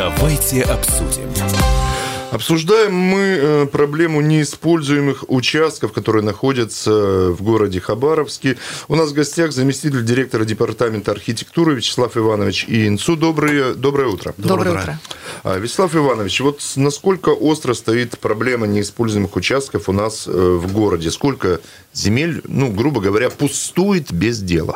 Давайте обсудим. Обсуждаем мы проблему неиспользуемых участков, которые находятся в городе Хабаровске. У нас в гостях заместитель директора департамента архитектуры Вячеслав Иванович Инцу. Доброе утро. Доброе утро. Вячеслав Иванович, вот насколько остро стоит проблема неиспользуемых участков у нас в городе? Сколько земель, грубо говоря, пустует без дела?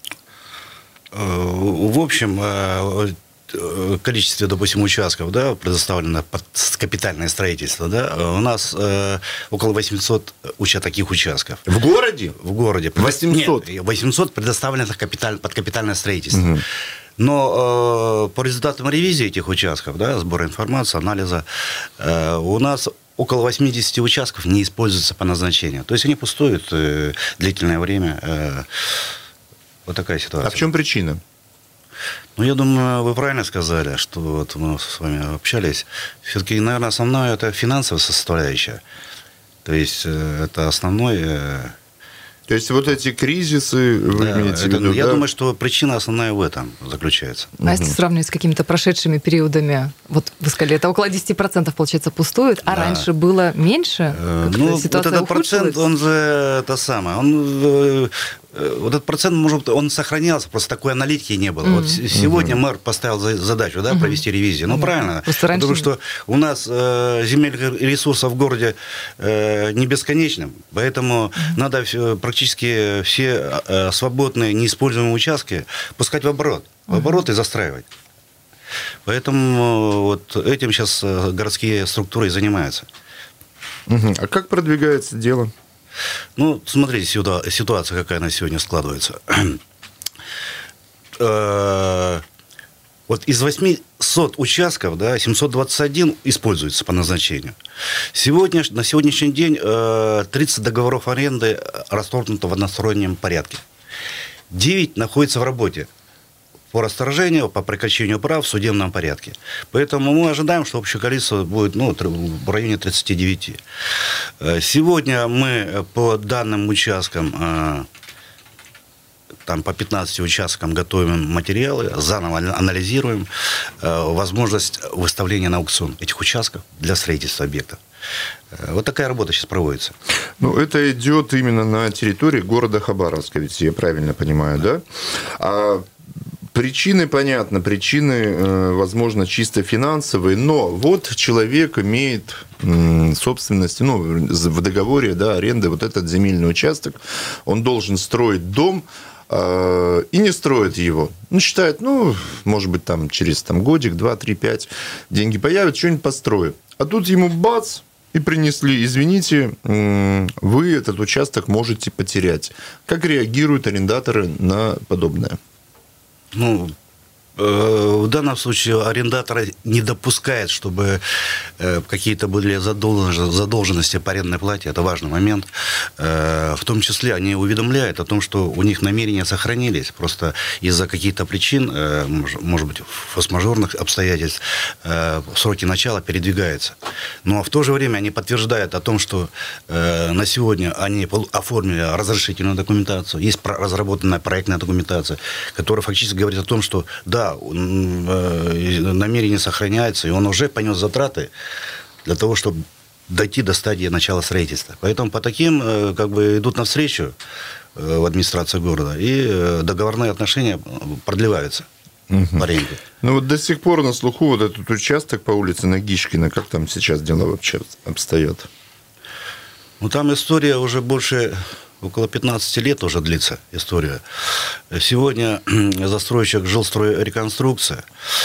В общем, количестве, допустим, участков, предоставлено под капитальное строительство, у нас около 800 таких участков. В городе? В городе. 800? Нет, 800 предоставлено под капитальное строительство. Угу. Но по результатам ревизии этих участков, сбора информации, анализа, у нас около 80 участков не используются по назначению. То есть они пустуют длительное время. Вот такая ситуация. А в чем причина? Я думаю, вы правильно сказали, что вот мы с вами общались. Все-таки, наверное, основное это финансовая составляющая. То есть это основной. То есть вот эти кризисы, вы имеете в виду? Я думаю, что причина основная в этом заключается. А если сравнивать с какими-то прошедшими периодами, вот вы сказали, это около 10% получается пустует, а раньше было меньше? Ситуация вот этот процент, он же это самое, вот этот процент, может, он сохранялся, просто такой аналитики не было. Вот сегодня мэр поставил задачу провести ревизию. Правильно, потому что у нас земельных ресурсов в городе не бесконечным, поэтому надо практически все свободные, неиспользуемые участки пускать в оборот и застраивать. Поэтому вот этим сейчас городские структуры и занимаются. А как продвигается дело? Смотрите, ситуация, какая на сегодня складывается. Вот из 800 участков, 721 используется по назначению. На сегодняшний день 30 договоров аренды расторгнуто в одностороннем порядке. 9 находятся в работе по расторжению, по прекращению прав в судебном порядке. Поэтому мы ожидаем, что общее количество будет в районе 39. Сегодня мы по данным участкам, по 15 участкам готовим материалы, заново анализируем возможность выставления на аукцион этих участков для строительства объектов. Вот такая работа сейчас проводится. Это идет именно на территории города Хабаровска, ведь я правильно понимаю, да? Причины, понятно, возможно, чисто финансовые, но вот человек имеет собственность, в договоре, аренды вот этот земельный участок, он должен строить дом, и не строит его. Считает, может быть, через годик, 2, 3, 5 деньги появятся, что-нибудь построю. А тут ему бац, и принесли, извините, вы этот участок можете потерять. Как реагируют арендаторы на подобное? В данном случае арендатор не допускает, чтобы какие-то были задолженности по арендной плате. Это важный момент. В том числе они уведомляют о том, что у них намерения сохранились. Просто из-за каких-то причин, может быть, форс-мажорных обстоятельств, сроки начала передвигаются. Но в то же время они подтверждают о том, что на сегодня они оформили разрешительную документацию. Есть разработанная проектная документация, которая фактически говорит о том, что намерение сохраняется, и он уже понес затраты для того, чтобы дойти до стадии начала строительства. Поэтому по таким идут навстречу в администрацию города, и договорные отношения продлеваются по аренде. До сих пор на слуху вот этот участок по улице Нагишкина, как там сейчас дела вообще обстоят? Там история уже больше... Около 15 лет уже длится история. Сегодня застройщик «Жилстройреконструкция».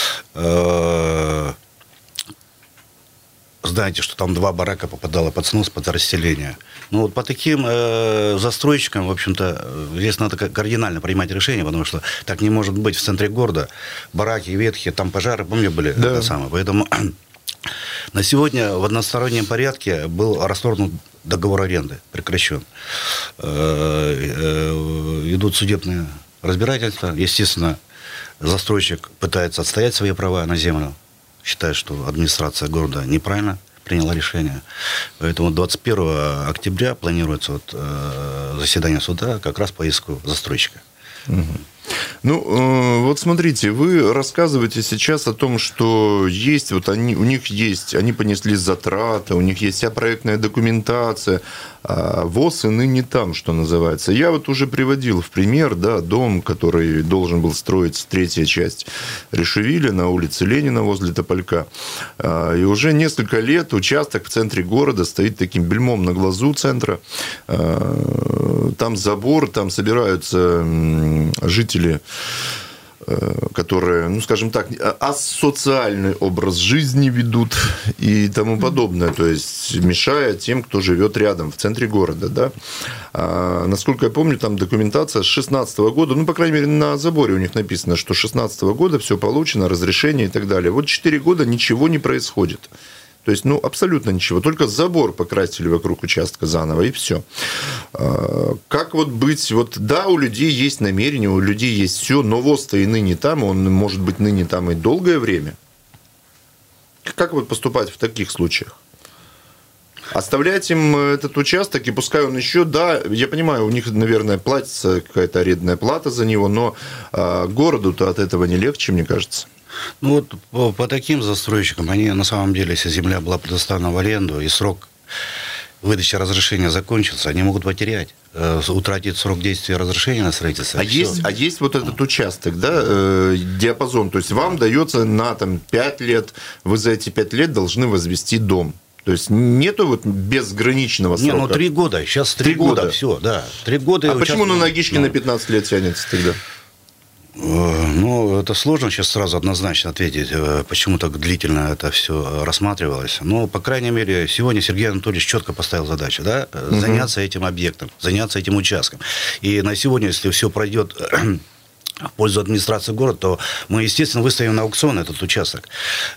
Знаете, что там 2 барака попадало под снос, под расселение. По таким застройщикам, в общем-то, здесь надо кардинально принимать решение, потому что так не может быть в центре города. Бараки ветхие, там пожары, помню, были? Да. Поэтому на сегодня в одностороннем порядке был расторгнут договор аренды, прекращен. Идут судебные разбирательства. Естественно, застройщик пытается отстоять свои права на землю. Считает, что администрация города неправильно приняла решение. Поэтому 21 октября планируется заседание суда как раз по иску застройщика. Ну, вот смотрите, вы рассказываете сейчас о том, что есть, вот они, у них есть, они понесли затраты, у них есть вся проектная документация, а ВОС и ныне там, что называется. Я вот уже приводил в пример, да, дом, который должен был строить третья часть Решевиля на улице Ленина возле Тополька. И уже несколько лет участок в центре города стоит таким бельмом на глазу центра. Там забор, там собираются жители, которые, ну, скажем так, асоциальный образ жизни ведут и тому подобное, то есть мешая тем, кто живет рядом, в центре города, да. Насколько я помню, там документация с 2016 года, ну, по крайней мере, на заборе у них написано, что с 2016 года все получено, разрешение и так далее. Вот 4 года ничего не происходит. То есть, ну, абсолютно ничего. Только забор покрасили вокруг участка заново, и все. Как вот быть? Вот да, у людей есть намерение, у людей есть все, но ВОС-то и ныне там, он может быть ныне там и долгое время. Как вот поступать в таких случаях? Оставлять им этот участок, и пускай он еще, да, я понимаю, у них, наверное, платится какая-то арендная плата за него, но городу-то от этого не легче, мне кажется. Ну, вот по таким застройщикам, они на самом деле, если земля была предоставлена в аренду, и срок выдачи разрешения закончился, они могут потерять, утратить срок действия разрешения на строительство. А есть вот этот участок, да, диапазон, то есть вам дается на там, 5 лет, вы за эти 5 лет должны возвести дом. То есть нету вот безграничного срока? Не, ну 3 года, сейчас 3 года, все, да. 3 года. А почему на Нагишке на 15 лет тянется тогда? Ну, это сложно сейчас сразу однозначно ответить, почему так длительно это все рассматривалось. Но, по крайней мере, сегодня Сергей Анатольевич четко поставил задачу, да, заняться этим объектом, заняться этим участком. И на сегодня, если все пройдет в пользу администрации города, то мы, естественно, выставим на аукцион этот участок.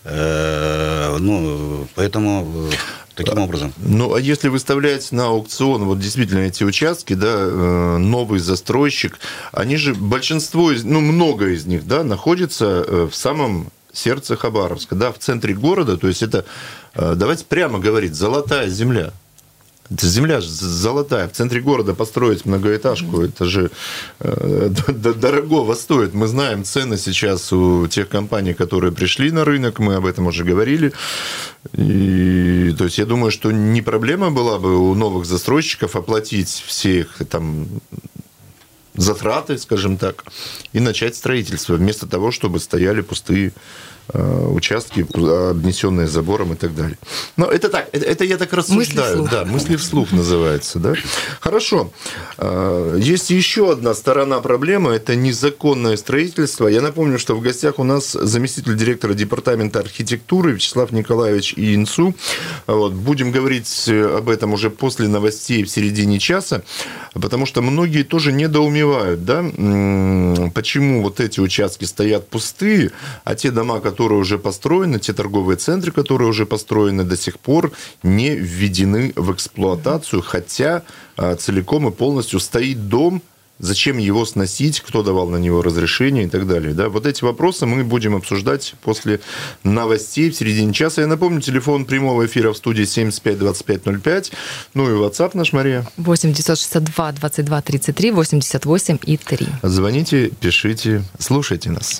Ну, поэтому таким образом. Ну, а если выставлять на аукцион вот действительно эти участки, да, новый застройщик, они же, большинство, ну, много из них, да, находится в самом сердце Хабаровска, да, в центре города, то есть это, давайте прямо говорить, золотая земля. Это земля же золотая. В центре города построить многоэтажку, это же дорогого стоит. Мы знаем цены сейчас у тех компаний, которые пришли на рынок, мы об этом уже говорили. И, то есть я думаю, что не проблема была бы у новых застройщиков оплатить все их там затраты, скажем так, и начать строительство, вместо того, чтобы стояли пустые участки, обнесенные забором и так далее. Но это так, это я так рассуждаю. Да, мысли вслух называется. Да? Хорошо. Есть еще одна сторона проблемы, это незаконное строительство. Я напомню, что в гостях у нас заместитель директора департамента архитектуры Вячеслав Николаевич Иенцу. Вот. Будем говорить об этом уже после новостей в середине часа, потому что многие тоже недоумевают, да, почему вот эти участки стоят пустые, а те дома, которые уже построены, те торговые центры, которые уже построены, до сих пор не введены в эксплуатацию, хотя целиком и полностью стоит дом. Зачем его сносить, кто давал на него разрешение и так далее. Да? Вот эти вопросы мы будем обсуждать после новостей в середине часа. Я напомню, телефон прямого эфира в студии 75 25 05. Ну и WhatsApp наш, Мария. 8 962 22 33 88 и 3. Звоните, пишите, слушайте нас.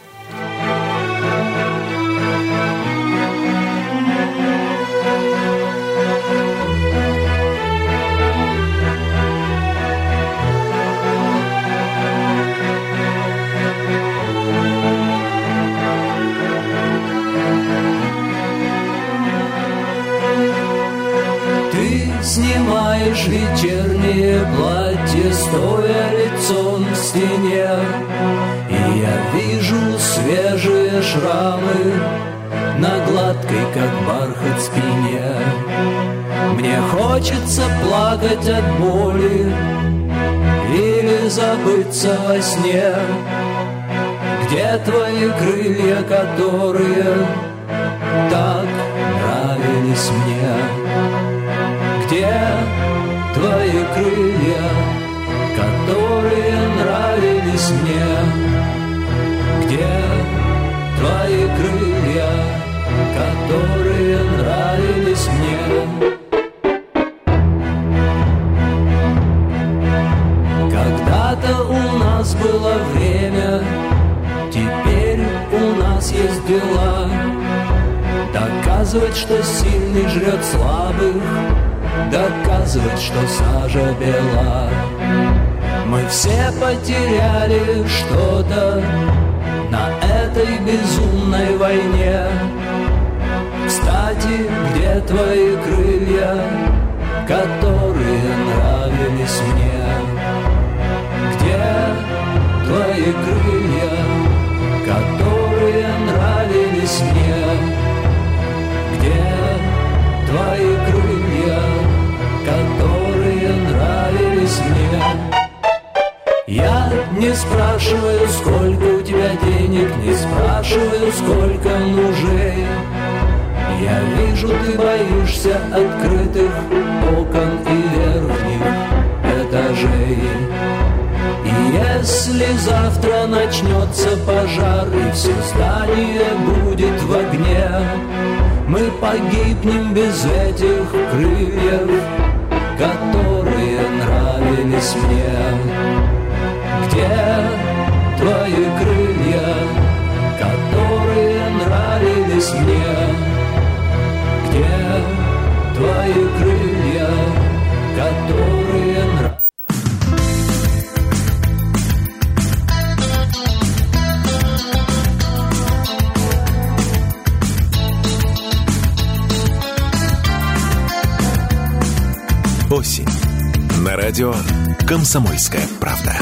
Снимаешь вечернее платье, стоя лицом к стене, и я вижу свежие шрамы на гладкой, как бархат, спине. Мне хочется плакать от боли или забыться во сне. Где твои крылья, которые так нравились мне? Где твои крылья, которые нравились мне? Где твои крылья, которые нравились мне? Когда-то у нас была время. Теперь у нас есть дела. Доказывать, что сильный жрет слабых, доказывать, что сажа бела. Мы все потеряли что-то на этой безумной войне. Кстати, где твои крылья, которые нравились мне? Где твои крылья, которые нравились мне? Где твои крылья, которые нравились мне? Я не спрашиваю, сколько у тебя денег, не спрашиваю, сколько мужей. Я вижу, ты боишься открытых окон и верхних этажей. И если завтра начнется пожар и все здание будет в огне, мы погибнем без этих крыльев, которые нравились мне. Где твои крылья, которые нравились мне? Где твои крылья, которые нравились? Осень. На радио «Комсомольская правда».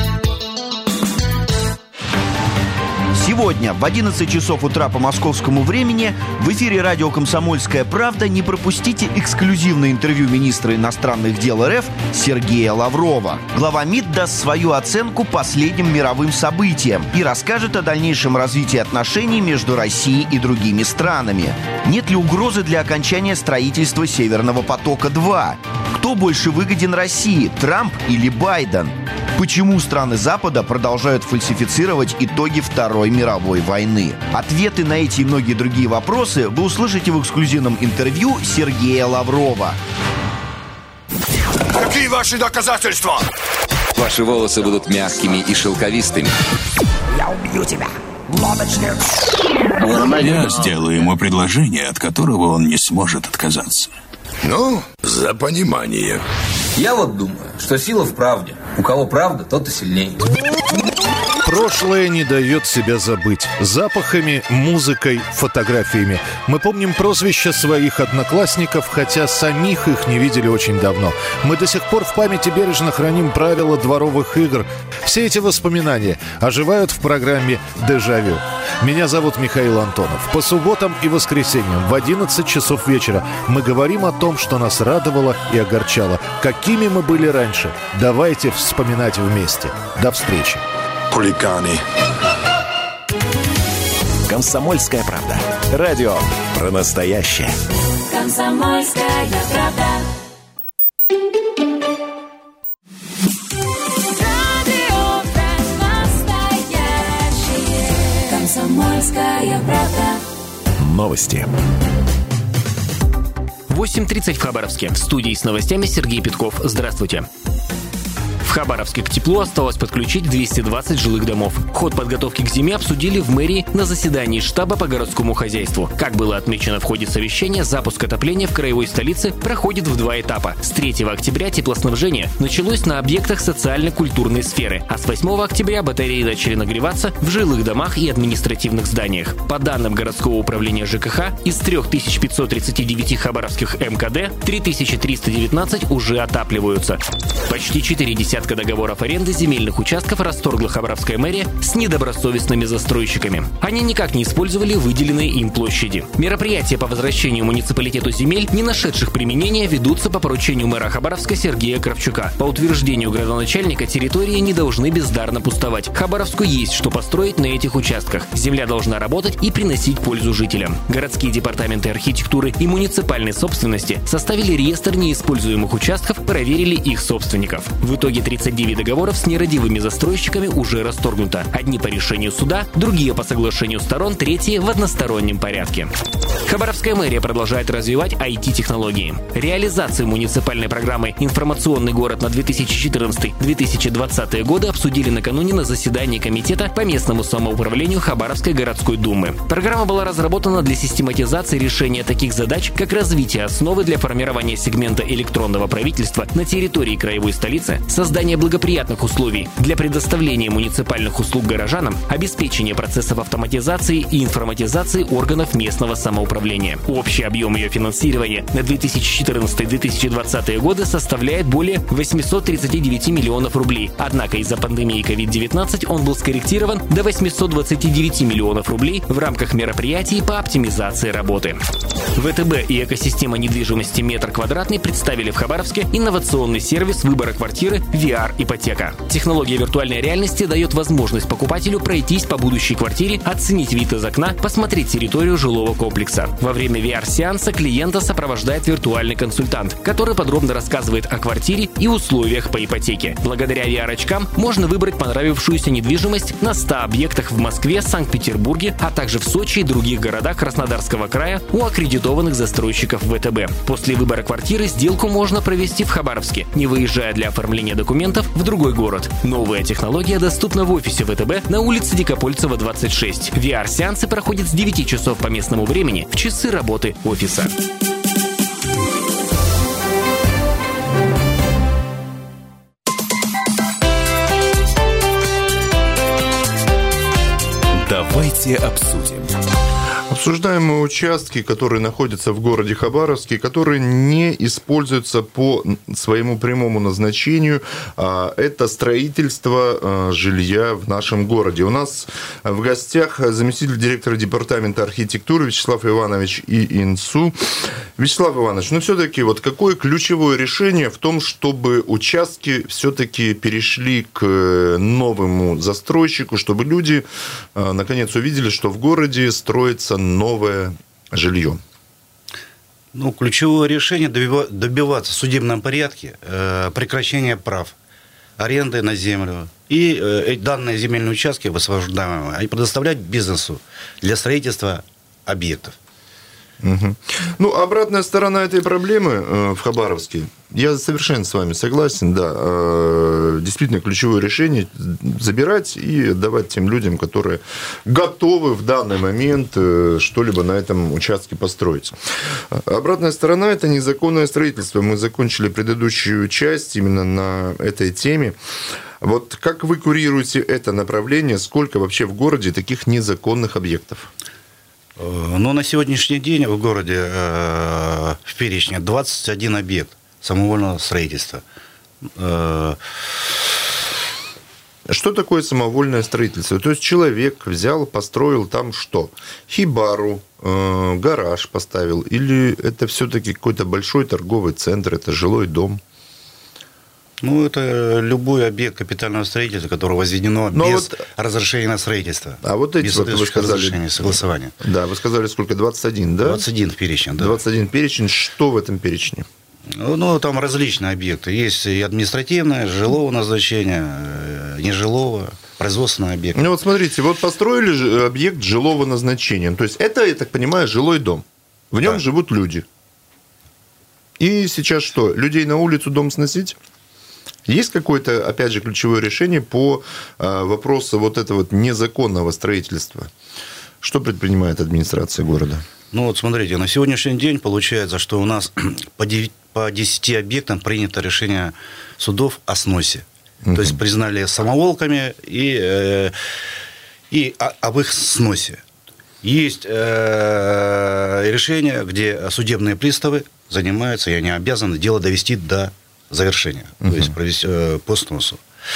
Сегодня в 11 часов утра по московскому времени в эфире радио «Комсомольская правда» не пропустите эксклюзивное интервью министра иностранных дел РФ Сергея Лаврова. Глава МИД даст свою оценку последним мировым событиям и расскажет о дальнейшем развитии отношений между Россией и другими странами. Нет ли угрозы для окончания строительства «Северного потока-2»? Кто больше выгоден России, Трамп или Байден? Почему страны Запада продолжают фальсифицировать итоги Второй мировой войны? Ответы на эти и многие другие вопросы вы услышите в эксклюзивном интервью Сергея Лаврова. Какие ваши доказательства? Ваши волосы будут мягкими и шелковистыми. Я убью тебя, лодочник. Я сделаю ему предложение, от которого он не сможет отказаться. Ну, за понимание. Я вот думаю, что сила в правде. У кого правда, тот и сильнее. Прошлое не дает себя забыть. Запахами, музыкой, фотографиями. Мы помним прозвища своих одноклассников, хотя самих их не видели очень давно. Мы до сих пор в памяти бережно храним правила дворовых игр. Все эти воспоминания оживают в программе «Дежавю». Меня зовут Михаил Антонов. По субботам и воскресеньям в 11 часов вечера мы говорим о том, что нас радовало и огорчало. Какими мы были раньше. Давайте вспоминать вместе. До встречи. Хулиганы. «Комсомольская правда». Радио про настоящее. «Комсомольская правда». Радио про настоящее. «Комсомольская правда». Новости. 8:30 в Хабаровске. В студии с новостями Сергей Петков. Здравствуйте. В Хабаровске к теплу осталось подключить 220 жилых домов. Ход подготовки к зиме обсудили в мэрии на заседании штаба по городскому хозяйству. Как было отмечено в ходе совещания, запуск отопления в краевой столице проходит в 2 этапа. С 3 октября теплоснабжение началось на объектах социально-культурной сферы, а с 8 октября батареи начали нагреваться в жилых домах и административных зданиях. По данным городского управления ЖКХ, из 3539 хабаровских МКД 3319 уже отапливаются. Почти 40 договоров аренды земельных участков расторгла Хабаровская мэрия с недобросовестными застройщиками. Они никак не использовали выделенные им площади. Мероприятия по возвращению муниципалитету земель, не нашедших применения, ведутся по поручению мэра Хабаровска Сергея Кравчука. По утверждению градоначальника, территории не должны бездарно пустовать. Хабаровску есть что построить на этих участках. Земля должна работать и приносить пользу жителям. Городские департаменты архитектуры и муниципальной собственности составили реестр неиспользуемых участков, проверили их собственников. В итоге 39 договоров с нерадивыми застройщиками уже расторгнуто. Одни по решению суда, другие по соглашению сторон, третьи в одностороннем порядке. Хабаровская мэрия продолжает развивать IT-технологии. Реализацию муниципальной программы «Информационный город» на 2014-2020 годы обсудили накануне на заседании Комитета по местному самоуправлению Хабаровской городской думы. Программа была разработана для систематизации решения таких задач, как развитие основы для формирования сегмента электронного правительства на территории краевой столицы, создание благоприятных условий для предоставления муниципальных услуг горожанам, обеспечение процессов автоматизации и информатизации органов местного самоуправления. Общий объем ее финансирования на 2014-2020 годы составляет более 839 миллионов рублей. Однако из-за пандемии COVID-19 он был скорректирован до 829 миллионов рублей в рамках мероприятий по оптимизации работы. ВТБ и экосистема недвижимости «Метр квадратный» представили в Хабаровске инновационный сервис выбора квартиры VR-ипотека. Технология виртуальной реальности дает возможность покупателю пройтись по будущей квартире, оценить вид из окна, посмотреть территорию жилого комплекса. Во время VR-сеанса клиента сопровождает виртуальный консультант, который подробно рассказывает о квартире и условиях по ипотеке. Благодаря VR-очкам можно выбрать понравившуюся недвижимость на 100 объектах в Москве, Санкт-Петербурге, а также в Сочи и других городах Краснодарского края у аккредитованных застройщиков ВТБ. После выбора квартиры сделку можно провести в Хабаровске, не выезжая для оформления документов в другой город. Новая технология доступна в офисе ВТБ на улице Дикопольцева, 26. VR-сеансы проходят с 9 часов по местному времени в часы работы офиса. Давайте обсудим. Обсуждаемые участки, которые находятся в городе Хабаровске, которые не используются по своему прямому назначению, это строительство жилья в нашем городе. У нас в гостях заместитель директора департамента архитектуры Вячеслав Иванович Иинсу. Вячеслав Иванович, все-таки какое ключевое решение в том, чтобы участки все-таки перешли к новому застройщику, чтобы люди наконец увидели, что в городе строится новое жилье? Ключевое решение добиваться в судебном порядке прекращения прав аренды на землю. И данные земельные участки высвобождаемые, они предоставлять бизнесу для строительства объектов. Угу. Обратная сторона этой проблемы в Хабаровске, я совершенно с вами согласен, да, действительно ключевое решение забирать и отдавать тем людям, которые готовы в данный момент что-либо на этом участке построить. Обратная сторона – это незаконное строительство. Мы закончили предыдущую часть именно на этой теме. Как вы курируете это направление? Сколько вообще в городе таких незаконных объектов? На сегодняшний день в городе в перечне 21 объект самовольного строительства. Что такое самовольное строительство? То есть человек взял, построил там что? Хибару, гараж поставил? Или это все-таки какой-то большой торговый центр, это жилой дом? Это любой объект капитального строительства, которое возведено без разрешения на строительство. А эти вы сказали... согласования. Да, вы сказали, сколько? 21, да? 21 в перечне, да. 21 перечень. Что в этом перечне? Там различные объекты. Есть и административное, жилого назначения, нежилого, производственного объекта. Смотрите, построили объект жилого назначения. То есть это, я так понимаю, жилой дом. В нем живут люди. И сейчас что? Людей на улицу дом сносить? Есть какое-то, опять же, ключевое решение по вопросу этого незаконного строительства? Что предпринимает администрация города? Смотрите, на сегодняшний день получается, что у нас по 10 объектам принято решение судов о сносе. То есть признали самоволками и об их сносе. Есть решения, где судебные приставы занимаются, и они обязаны дело довести до завершения, то есть провести по сносу.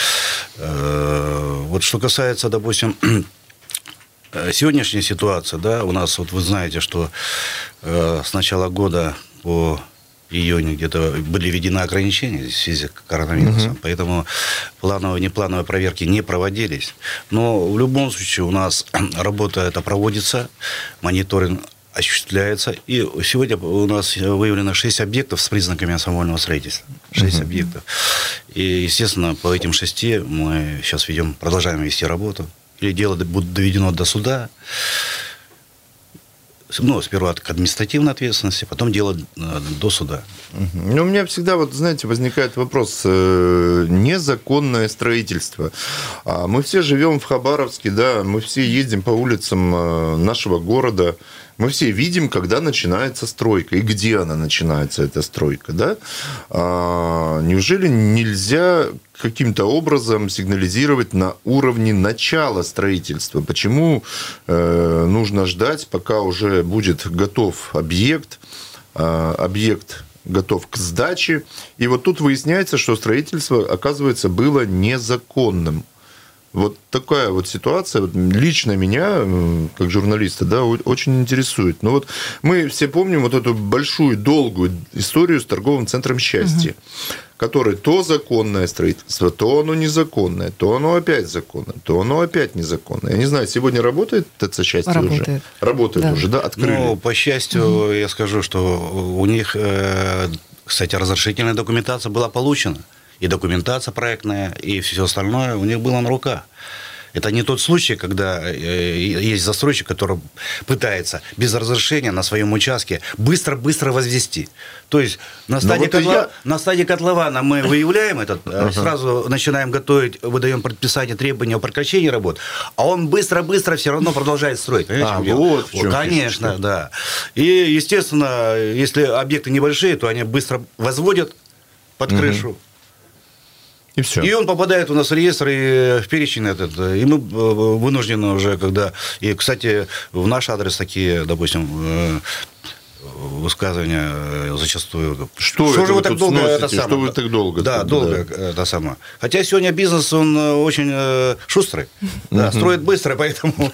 Что касается, допустим, сегодняшней ситуации, да, у нас, вы знаете, что с начала года по июнь где-то были введены ограничения в связи с коронавирусом, поэтому плановые, неплановые проверки не проводились. Но в любом случае у нас работа эта проводится, мониторинг осуществляется. И сегодня у нас выявлено 6 объектов с признаками ансамблевого строительства. 6 объектов. И, естественно, по этим 6 мы сейчас продолжаем вести работу. Или дело будет доведено до суда. Ну, сперва к административной ответственности, потом дело до суда. Ну, у меня всегда, вот, знаете, возникает вопрос, незаконное строительство. Мы все живем в Хабаровске, да, мы все ездим по улицам нашего города, мы все видим, когда начинается стройка и где она начинается, эта стройка, да? Неужели нельзя каким-то образом сигнализировать на уровне начала строительства? Почему нужно ждать, пока уже будет готов объект готов к сдаче, и вот тут выясняется, что строительство, оказывается, было незаконным. Вот такая вот ситуация вот лично меня, как журналиста, да, очень интересует. Но вот мы все помним вот эту большую, долгую историю с торговым центром «Счастье», который то законное строительство, то оно незаконное, то оно опять законное, то оно опять незаконное. Я не знаю, сегодня работает ТЦ «Счастье» уже? Работает уже, да, открыли. Ну, по счастью, я скажу, что у них, кстати, разрешительная документация была получена. И документация проектная, и все остальное у них было на руках. Это не тот случай, когда есть застройщик, который пытается без разрешения на своем участке быстро-быстро возвести. То есть на стадии котлована мы выявляем этот, сразу начинаем готовить, выдаем предписание требования о прекращении работ, а он быстро-быстро все равно продолжает строить. Вот в чем конечно, фишка. Да. И, естественно, если объекты небольшие, то они быстро возводят под крышу. И все. И он попадает у нас в реестр и в перечень этот. И мы вынуждены уже, когда... И, кстати, в наш адрес такие, допустим, высказывания зачастую... Что же вы так долго это самое? Что вы так долго? Да, долго это самое. Хотя сегодня бизнес, он очень шустрый. Да, строит быстро, поэтому...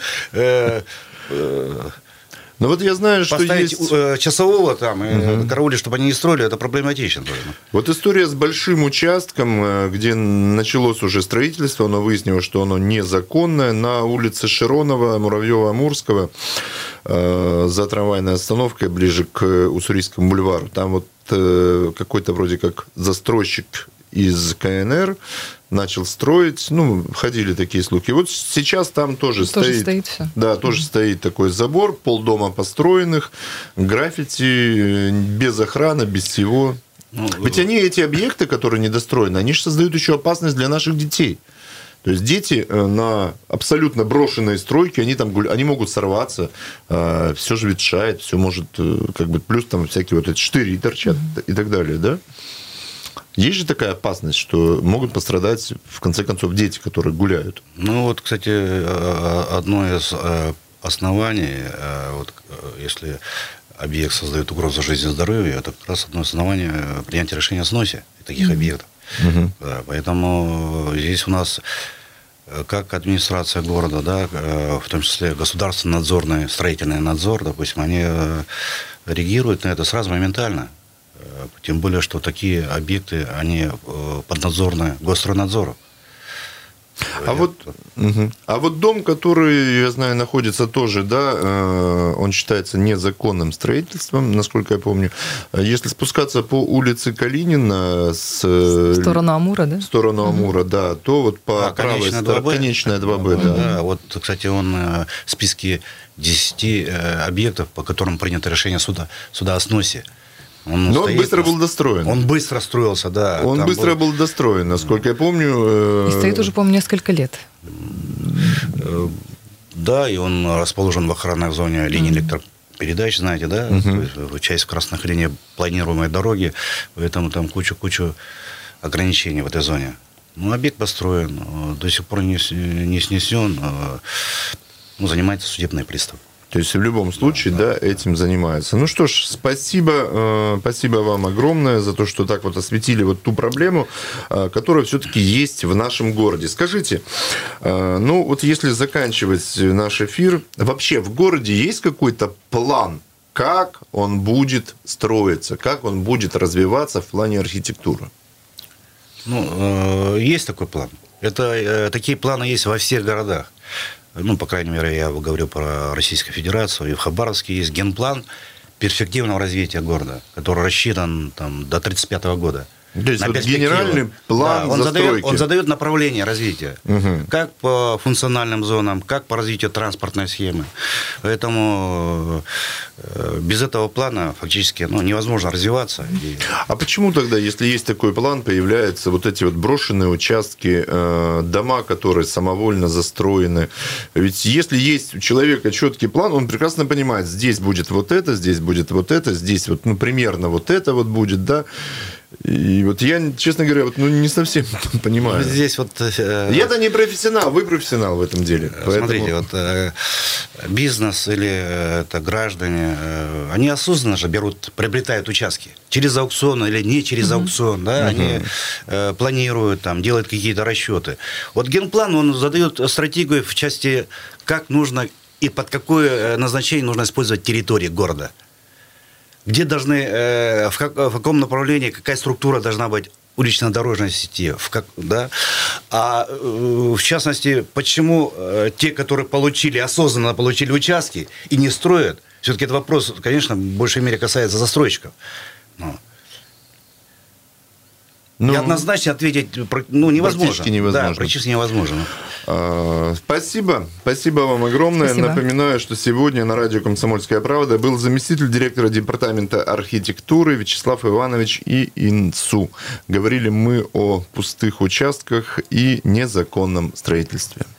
Но вот я знаю, что поставить есть... часового там и караулить, чтобы они не строили, это проблематично. Вот история с большим участком, где началось уже строительство, оно выяснилось, что оно незаконное, на улице Широнова, Муравьева-Амурского, за трамвайной остановкой, ближе к Уссурийскому бульвару. Там вот какой-то вроде как застройщик из КНР начал строить, ну, ходили такие слухи. Вот сейчас там тоже стоит все. Да, тоже стоит такой забор, полдома построенных, граффити, без охраны, без всего. Ведь они, эти объекты, которые недостроены, они же создают еще опасность для наших детей. То есть дети на абсолютно брошенной стройке, они там они могут сорваться, все же ветшает, все может, как бы, плюс там всякие вот эти штыри торчат и так далее, да? Есть же такая опасность, что могут пострадать, в конце концов, дети, которые гуляют. Ну, вот, кстати, одно из оснований, вот, если объект создает угрозу жизни и здоровью, это как раз одно из оснований принятия решения о сносе таких объектов. Да, поэтому здесь у нас, как администрация города, да, в том числе государственный надзорный, строительный надзор, допустим, они реагируют на это сразу моментально. Тем более, что такие объекты, они поднадзорны Госстройнадзору. А вот дом, который, я знаю, находится тоже, да, он считается незаконным строительством, насколько я помню. Если спускаться по улице Калинина в сторону Амура, да? В сторону Амура, да, то вот по правой стороне, конечная 2Б, да. Да. Вот, кстати, он в списке 10 объектов, по которым принято решение суда о сносе. Но он быстро был достроен. Он быстро строился, да. Он быстро был достроен, насколько я помню. И стоит уже, по-моему, несколько лет. Да, и он расположен в охранной зоне линии электропередач, знаете, да? Часть красных линий планируемой дороги, поэтому там кучу ограничений в этой зоне. Ну, объект построен, до сих пор не снесен, занимается судебный пристав. То есть в любом случае, да, этим занимаются. Ну что ж, спасибо вам огромное за то, что так вот осветили вот ту проблему, которая все-таки есть в нашем городе. Скажите, ну вот если заканчивать наш эфир, вообще в городе есть какой-то план, как он будет строиться, как он будет развиваться в плане архитектуры? Ну, есть такой план. Такие планы есть во всех городах. ну, по крайней мере, я говорю про Российскую Федерацию, и в Хабаровске есть генплан перспективного развития города, который рассчитан там, до 1935 года. То есть вот генеральный план застройки. Он задает направление развития. Как по функциональным зонам, как по развитию транспортной схемы. Поэтому без этого плана фактически невозможно развиваться. А почему тогда, если есть такой план, появляются вот эти вот брошенные участки, дома, которые самовольно застроены? Ведь если есть у человека четкий план, он прекрасно понимает, здесь будет вот это, здесь будет вот это, здесь вот, примерно вот это вот будет, да? И вот я, честно говоря, не совсем понимаю. Здесь вот... Я-то не профессионал, вы профессионал в этом деле. Смотрите, вот бизнес или граждане, они осознанно же приобретают участки. Через аукцион или не через аукцион, да, они планируют, там, делают какие-то расчеты. Вот генплан, он задает стратегию в части, как нужно и под какое назначение нужно использовать территории города. Где должны, в каком направлении, какая структура должна быть улично-дорожной сети, а в частности, почему те, которые осознанно получили участки и не строят, все-таки этот вопрос, конечно, в большей мере касается застройщиков. Неоднозначно ответить невозможно. Практически невозможно. Да, практически невозможно. Спасибо. Спасибо вам огромное. Спасибо. Напоминаю, что сегодня на радио «Комсомольская правда» был заместитель директора департамента архитектуры Вячеслав Иванович Инцу. Говорили мы о пустых участках и незаконном строительстве.